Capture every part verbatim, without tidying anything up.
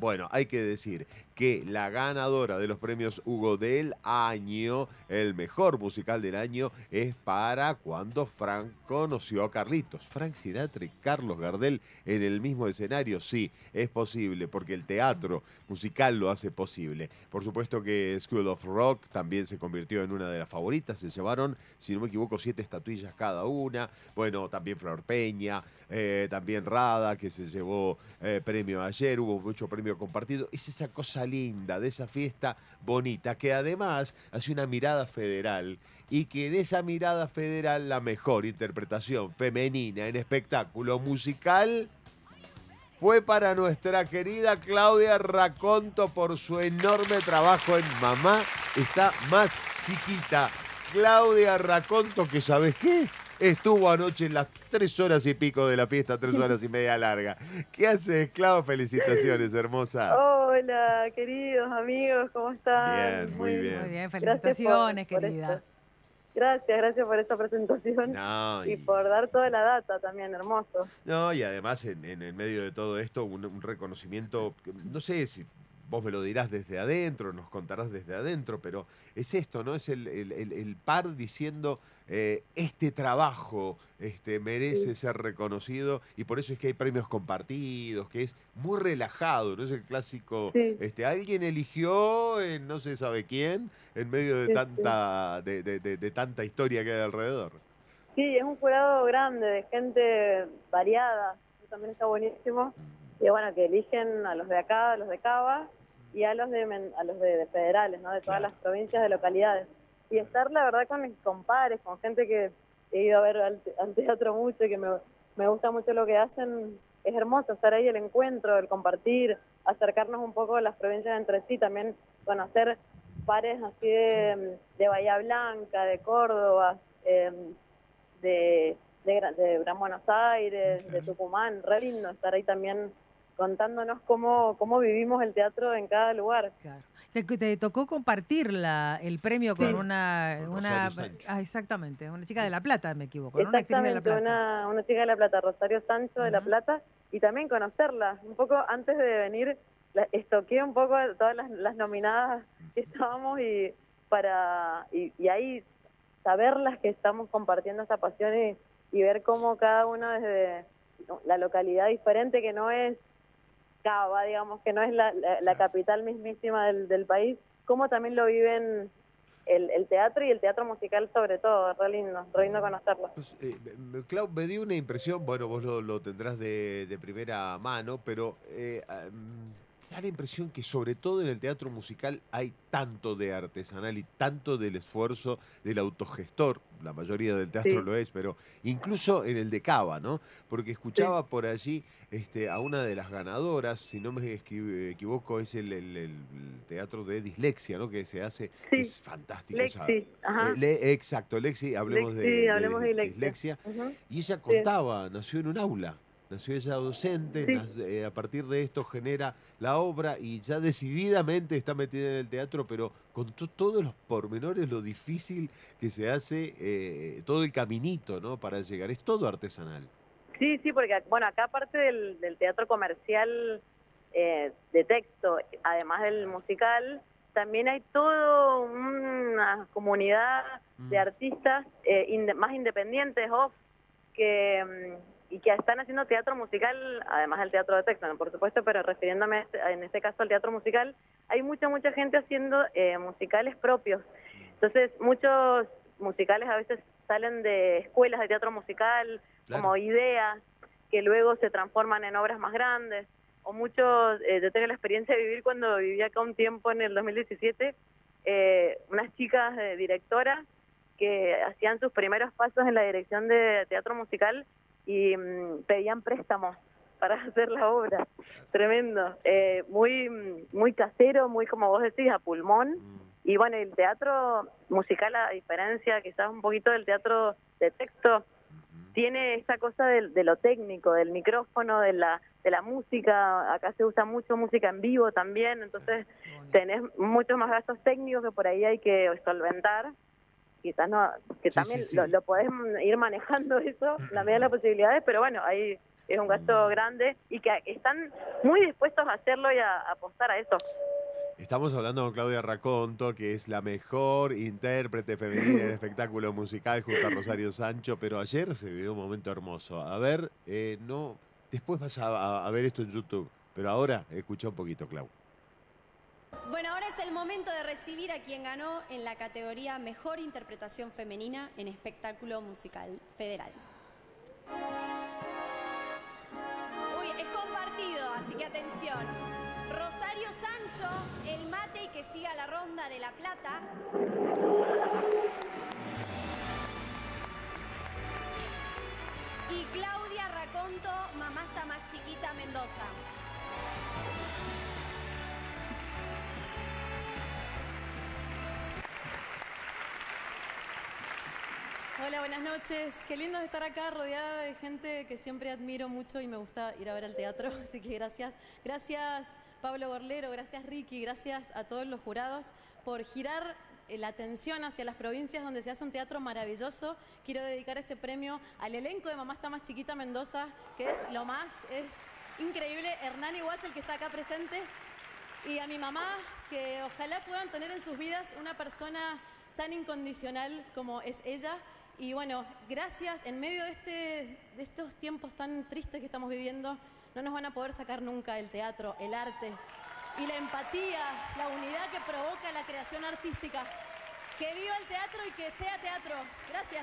Bueno, hay que decir que la ganadora de los premios Hugo del año, el mejor musical del año, es para Cuando Frank conoció a Carlitos. Frank Sinatra y Carlos Gardel en el mismo escenario, sí, es posible, porque el teatro musical lo hace posible. Por supuesto que School of Rock también se convirtió en una de las favoritas, se llevaron, si no me equivoco, siete estatuillas cada una. Bueno, también Flor Peña, eh, también Rada, que se llevó eh, premio ayer, hubo mucho premio compartido. Es esa cosa linda de esa fiesta bonita, que además hace una mirada federal y que en esa mirada federal la mejor interpretación femenina en espectáculo musical fue para nuestra querida Claudia Raconto por su enorme trabajo en Mamá está más chiquita. Claudia Raconto, que ¿sabes qué? Estuvo anoche en las tres horas y pico de la fiesta, tres horas y media larga. ¿Qué haces, Clau? Felicitaciones, hermosa. Hola, queridos amigos, ¿cómo están? Bien, muy Muy Muy bien. bien, gracias por, felicitaciones, por querida. esto. Gracias, gracias por esta presentación No, y y, por dar toda la data también, hermoso. no, y además en, en el medio de todo esto, un, un reconocimiento, que no sé si vos me lo dirás desde adentro, nos contarás desde adentro, pero es esto, ¿no? Es el, el- el- el par diciendo, eh, este trabajo este, merece Sí, ser reconocido y por eso es que hay premios compartidos, que es muy relajado, no es el clásico, sí, este, alguien eligió, eh, no se sabe quién, en medio de sí, sí. tanta, de, de- de- de tanta historia que hay alrededor. Sí, es un jurado grande, de gente variada, eso también está buenísimo. Y bueno, que eligen a los de acá, a los de Cava y a los de Men- a los de, de federales, ¿no? De todas Claro. las provincias, de localidades. Y estar, la verdad, con mis compares, con gente que he ido a ver al, te- al teatro mucho y que me, me gusta mucho lo que hacen, es hermoso estar ahí, el encuentro, el compartir, acercarnos un poco a las provincias entre sí, también conocer pares así de, de Bahía Blanca, de Córdoba, eh, de, de, Gra- de Gran Buenos Aires, de Tucumán, re lindo estar ahí también contándonos cómo, cómo vivimos el teatro en cada lugar. Claro. Te, te tocó compartir la, el premio con Sí, una, Con una, Rosario Sancho. ah, exactamente, una chica de La Plata, me equivoco, ¿no? Una actriz de La exactamente, Plata. una, una chica de La Plata, Rosario Sancho de La Ujú. Plata, y también conocerla. Un poco antes de venir, la, estoqué un poco a todas las, las nominadas que estábamos y para y, y ahí saberlas que estamos compartiendo esa pasión y, y ver cómo cada uno desde la localidad diferente, que no es Cava, digamos, que no es la, la, la capital mismísima del, del país, cómo también lo viven el, el teatro y el teatro musical sobre todo, re lindo, re lindo conocerlo. Pues, eh, me- Clau, me dio una impresión, bueno, vos lo, lo tendrás de, de primera mano, pero eh, ah, mm, da la impresión que sobre todo en el teatro musical hay tanto de artesanal y tanto del esfuerzo del autogestor, la mayoría del teatro Sí, lo es, pero incluso en el de Cava, ¿no? Porque sí, escuchaba por allí este, a una de las ganadoras, si no me esqui- equivoco, es el, el- el teatro de dislexia, ¿no? Que se hace, que sí, es fantástica esa, Lexi, eh, ajá, le- exacto, Lexi, hablemos Lexi, de, hablemos de de Lexia. dislexia. Ujú, Y ella sí, contaba, nació en un aula, nació ella docente, sí, nas- eh, a partir de esto genera la obra y ya decididamente está metida en el teatro, pero contó todos los pormenores, lo difícil que se hace, eh, todo el caminito, ¿no? Para llegar, es todo artesanal. sí, sí, porque bueno, acá aparte del, del teatro comercial eh, de texto, además del musical, también hay toda una comunidad de Mm, artistas eh, inde- más independientes, off, que mm, y que están haciendo teatro musical, además del teatro de texto, ¿no? Por supuesto, pero refiriéndome este- en este caso al teatro musical, hay mucha, mucha gente haciendo eh, musicales propios. Entonces, muchos musicales a veces salen de escuelas de teatro musical, claro. como ideas, que luego se transforman en obras más grandes. O muchos, eh, yo tengo la experiencia de vivir cuando viví acá un tiempo en el dos mil diecisiete, eh, unas chicas eh, directoras que hacían sus primeros pasos en la dirección de teatro musical y mm, pedían préstamos para hacer la obra. Tremendo. Eh, muy, mm, muy casero, muy, como vos decís, a pulmón. Mm, Y bueno, el teatro musical, a diferencia quizás un poquito del teatro de texto, ujú. tiene esta cosa de, de lo técnico, del micrófono, de la, de la música. Acá se usa mucho música en vivo también, entonces Qué bonito. tenés muchos más gastos técnicos que por ahí hay que solventar. Quizás no, que Sí, sí, también lo, sí. lo podés ir manejando eso, la medida de las posibilidades, pero bueno, hay es un gasto grande y que están muy dispuestos a hacerlo y a, a apostar a eso. Estamos hablando con Claudia Raconto, que es la mejor intérprete femenina en el espectáculo musical junto a Rosario Sancho, pero ayer se vivió un momento hermoso. A ver, eh, no, después vas a, a- a ver esto en YouTube, pero ahora escucha un poquito, Clau. Bueno, ahora es el momento de recibir a quien ganó en la categoría Mejor Interpretación Femenina en Espectáculo Musical Federal. Uy, es compartido, así que atención. Rosario Sancho, el mate y que siga la ronda de La Plata. Y Claudia Raconto, Mamá está más chiquita, Mendoza. Hola, buenas noches. Qué lindo estar acá rodeada de gente que siempre admiro mucho y me gusta ir a ver al teatro. Así que gracias. Gracias Pablo Gorlero, gracias Ricky, gracias a todos los jurados por girar la atención hacia las provincias donde se hace un teatro maravilloso. Quiero dedicar este premio al elenco de Mamá está más chiquita, Mendoza, que es lo más, es increíble. Hernán Iguaz, el que está acá presente. Y a mi mamá, que ojalá puedan tener en sus vidas una persona tan incondicional como es ella. Y bueno, gracias, en medio de, este, de estos tiempos tan tristes que estamos viviendo, no nos van a poder sacar nunca el teatro, el arte y la empatía, la unidad que provoca la creación artística. Que viva el teatro y que sea teatro. Gracias.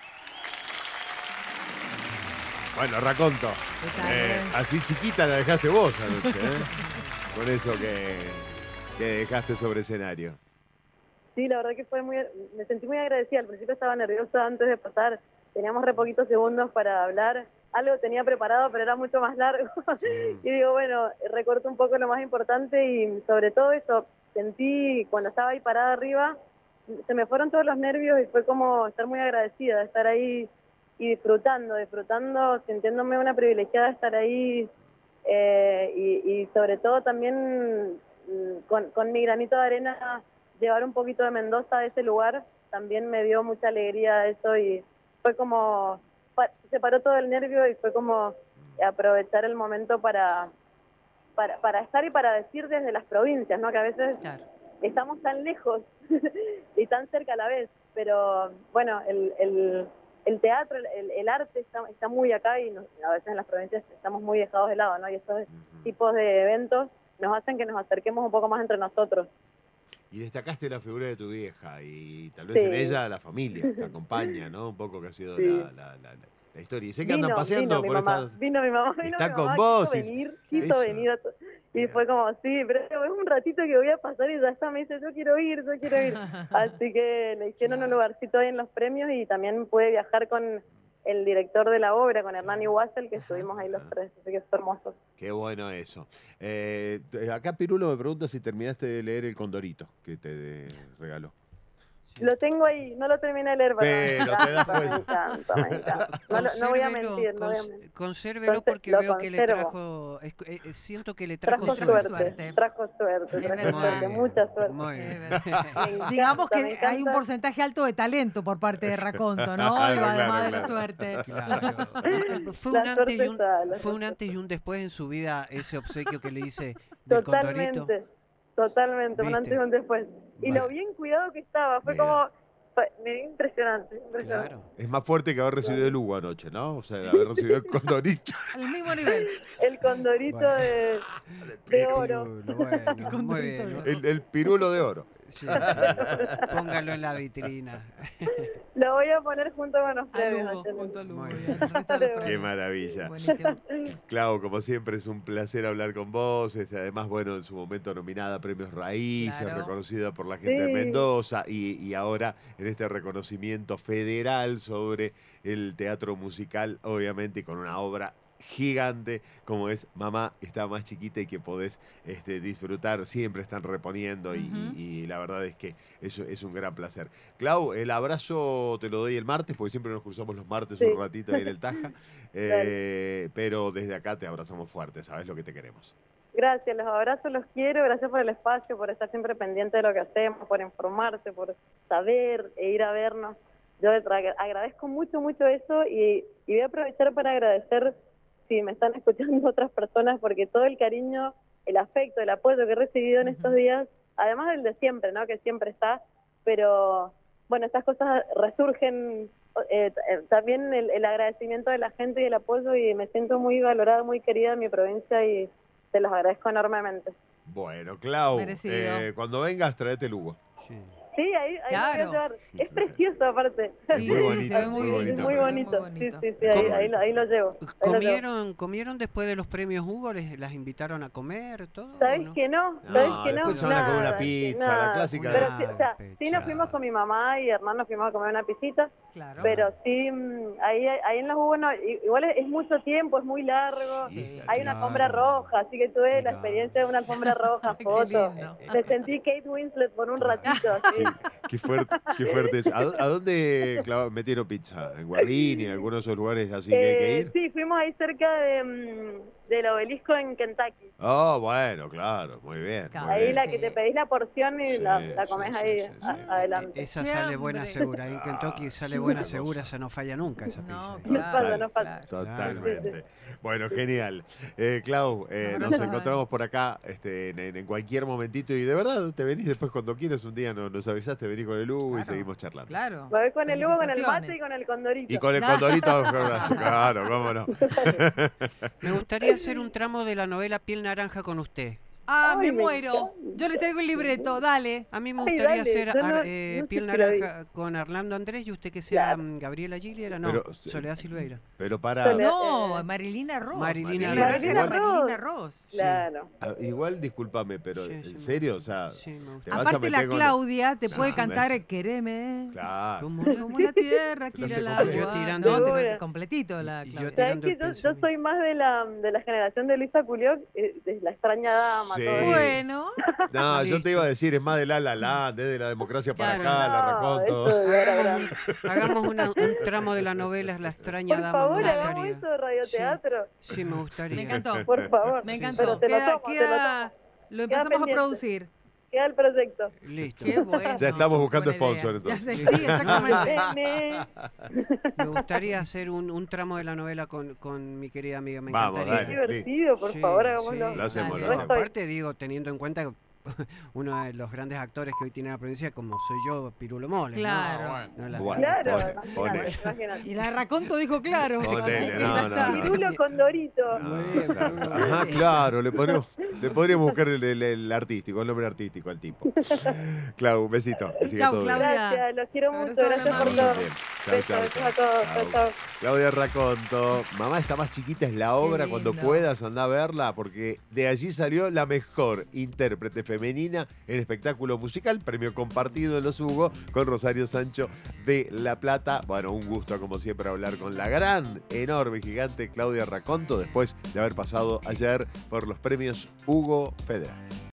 Bueno, Raconto, eh, así chiquita la dejaste vos anoche, ¿eh? Con eso que, que dejaste sobre escenario. Sí, la verdad que fue muy, me sentí muy agradecida. Al principio estaba nerviosa antes de pasar, teníamos re poquitos segundos para hablar. Algo tenía preparado, pero era mucho más largo. Y digo, bueno, recorto un poco lo más importante y sobre todo eso, sentí cuando estaba ahí parada arriba, se me fueron todos los nervios y fue como estar muy agradecida de estar ahí y disfrutando, disfrutando, sintiéndome una privilegiada de estar ahí eh, y, y sobre todo también mm, con, con mi granito de arena llevar un poquito de Mendoza a ese lugar, también me dio mucha alegría eso y fue como, se paró todo el nervio y fue como aprovechar el momento para, para, para estar y para decir desde las provincias, ¿no? Que a veces Claro. estamos tan lejos y tan cerca a la vez, pero bueno, el, el, el teatro, el, el arte está, está muy acá y nos, a veces en las provincias estamos muy dejados de lado, ¿no? Y estos Ujú. tipos de eventos nos hacen que nos acerquemos un poco más entre nosotros. Y destacaste la figura de tu vieja y tal vez Sí. en ella la familia que acompaña, ¿no? Un poco que ha sido Sí. la, la, la, la historia. Y sé que andan Vino, paseando vino mi por mamá, estas... vino mi mamá, vino Está mi con mamá, vos quiso y- venir, quiso eso. venir, a to- y Bien. fue como, sí, pero es un ratito que voy a pasar y ya está, me dice, yo quiero ir, yo quiero ir. Así que le hicieron Claro. un lugarcito ahí en los premios y también pude viajar con el director de la obra, con Hernán Iguazel, que estuvimos ahí los Ajá. tres, así que fue hermoso. Qué bueno eso. Eh, t- acá Pirulo me pregunta si terminaste de leer El Condorito que te de- regaló. Lo tengo ahí, no lo terminé de leer, pero, Pero me te das encanta, me cuenta. encanta, me encanta. No, lo- no voy a Consérvelo, mentir, no voy a cons- mentir. consérvelo Conse- porque lo veo que le conservo. trajo, es- eh, eh, siento que le trajo, Trajo Trajo suerte, suerte. trajo suerte, Es trajo verdad. suerte, Muy mucha bien, suerte. muy Es bien. verdad. Me encanta, Digamos que me hay un encanta. porcentaje alto de talento por parte de Raconto, ¿no? Claro, Digo, además claro, de la claro. suerte. Claro. Fue La un antes suerte y un, está, la fue un suerte antes y un después en su vida ese obsequio que le hice del Condorito. Totalmente, totalmente, un ¿Viste? antes y un después. Y Bueno. lo bien cuidado que estaba, fue Mira. como, fue- me- impresionante, impresionante. Claro. Es más fuerte que haber recibido el Hugo anoche, ¿no? O sea, haber recibido el Condorito. Al mismo nivel. El condorito Bueno. de, del de Piru. oro. Pirulo, bueno, muy Condorito bien. de ¿no? oro. El, el Pirulo de oro. Sí, sí. Póngalo en la vitrina. Lo voy a poner junto con los Al premios. Hugo, Nacho. junto al Hugo. Muy y bien. al resto de los Qué Qué premios. maravilla. Buenísimo. Clau, como siempre es un placer hablar con vos. Este, además, bueno, en su momento nominada a Premios Raíces, Claro. reconocida por la gente de Sí. Mendoza y, y ahora en este reconocimiento federal sobre el teatro musical, obviamente, y con una obra gigante como es Mamá está más chiquita y que podés este, disfrutar, siempre están reponiendo y, Ujú. y- y la verdad es que eso es un gran placer. Clau, el abrazo te lo doy el martes, porque siempre nos cruzamos los martes Sí. un ratito ahí en el Taja, eh, pero desde acá te abrazamos fuerte, sabes lo que te queremos. Gracias, los abrazo, los quiero, gracias por el espacio, por estar siempre pendiente de lo que hacemos, por informarse, por saber e ir a vernos. Yo tra- agradezco mucho, mucho eso y, y voy a aprovechar para agradecer si me están escuchando otras personas, porque todo el cariño, el afecto, el apoyo que he recibido en estos días, además del de siempre, ¿no? Que siempre está, pero bueno, estas cosas resurgen, eh, también el, el agradecimiento de la gente y el apoyo, y me siento muy valorada, muy querida en mi provincia y te los agradezco enormemente. Bueno, Clau, eh, cuando vengas traete el Hugo. Sí. Sí, ahí, ahí Claro. lo voy a llevar. Es precioso aparte. Sí, muy sí, bonito, se ve muy, muy bonito. bonito. Muy se ve bonito. muy Sí, bonito. sí, sí, ahí, ahí, lo, ahí lo llevo. Ahí lo llevo. ¿Comieron, ¿Comieron después de los premios Hugo? ¿Les, ¿Las invitaron a comer? ¿Todo? ¿Sabés no? que no? No, ¿Sabés que no? después se van a comer una Nada, pizza, nada. la clásica. Pero Una sí, o sea, sí pechada. nos fuimos con mi mamá y Hernán, nos fuimos a comer una pisita, Claro. pero sí, mm, ahí, ahí en los Hugo, no, i- igual es, es mucho tiempo, es muy largo, Sí. hay una Claro. alfombra roja, así que tuve Mirá. la experiencia de una alfombra roja, Qué foto. lindo. Me sentí Kate Winslet por un ratito, así. Qué fuerte, qué fuerte eso. ¿A, a dónde Clau, metieron pizza? ¿En Guarrini? ¿En algunos de esos lugares así que hay que Eh, ir? sí, fuimos ahí cerca de, mm, del obelisco en Kentucky. Oh, bueno, claro, muy bien. Claro. muy Ahí bien. la Sí. que te pedís la porción y Sí, la, la sí, comés sí, ahí sí, sí. a- adelante. Esa Qué sale buena hambre. segura. En Kentucky sale buena segura, esa no falla nunca esa pizza. No, ¿eh? No falta, no Total, falta. Totalmente. Bueno, genial. Eh, Clau, eh, Un nos abrazo, encontramos por acá este, en, en cualquier momentito y de verdad te venís después cuando quieres. Un día nos, nos avisaste, venís con el Hugo y Claro. seguimos charlando. Claro. Me voy con el Hugo, con el mate Felicitaciones. y con el condorito. Y con el condorito, claro, cómo no. Me gustaría hacer un tramo de la novela Piel Naranja con usted. Ah, Ay, me me muero. encanta. Yo le traigo el libreto, dale. A mí me Ay, gustaría dale, hacer yo no- ar- eh, no sé Piel si la vi. Naranja con Orlando Andrés y usted que sea Claro. mm, Gabriela Gili, era no, Pero- Soledad Silveira. Pero para. Soledad. No, eh, Marilina Ross. Marilina Marilina Ross. era Marilina Marilina Ross. Claro. Ah, igual, discúlpame, pero Sí, ¿en sí, me serio? O gusta. sea, Sí, me gusta. te vas a Aparte la meter con- Claudia te No, puede no cantar es- Quereme. Claro. ¿Cómo la- Como la tierra Pero quiere se el completo. agua. Yo tirando- No, te lo- Segura. completito la Y- y yo Claudia. te- ¿Sabes tirando que el yo, yo pensamiento. soy más de la, de la generación de Luisa Culioc, eh, de la extraña dama, Sí. todo eso? Bueno, No, yo Listo. te iba a decir, es más de la la la, desde la democracia para Claro. acá, la No, raconto. eso ya era Hagamos, grande. hagamos una- un tramo de la novela La extraña Por dama, favor, me hagamos gustaría. eso de radioteatro. Sí, me gustaría. me encantó. Por favor. Me Sí, encantó. Pero te lo Queda- tomo, te lo queda- tomo. lo empezamos a pendiente. producir. Queda el proyecto. Listo. Qué bueno. Ya estamos qué buscando buena idea. sponsor, Ya entonces. sé, sí, exactamente. Nene. Me gustaría hacer un, un tramo de la novela con, con mi querida amiga. Me Vamos, Qué encantaría. dale. divertido, por Sí, favor, sí. hagámoslo. Lo hacemos, Dale. lo Yo hacemos. Aparte, digo, teniendo en cuenta que uno de los grandes actores que hoy tiene la provincia, como soy yo, Pirulo Mole. ¿no? Claro. No, la- Bueno, Claro, pone- imagínate, pone. imagínate. Y la Raconto dijo claro. Ponele, Así que no, ya no, está. no. Pirulo con Dorito. Muy bien, Claro. Pirulo Ajá, Mole. claro, le podríamos, le podríamos buscar el, el- el artístico, el nombre artístico al tipo. Clau, un besito. Que siga Chau, todo bien. Claudia. Gracias, los quiero Abrazo mucho. Gracias por grande, todo. Bien. Chau, Besos, chau, besos chau. a todos. Chau. Chau, chau. Claudia Raconto, mamá está más chiquita, es la obra. Qué Cuando lindo. puedas anda a verla, porque de allí salió la mejor intérprete femenina en espectáculo musical, premio compartido en los Hugo con Rosario Sancho de La Plata. Bueno, un gusto como siempre hablar con la gran, enorme, gigante Claudia Raconto después de haber pasado ayer por los premios Hugo Federal.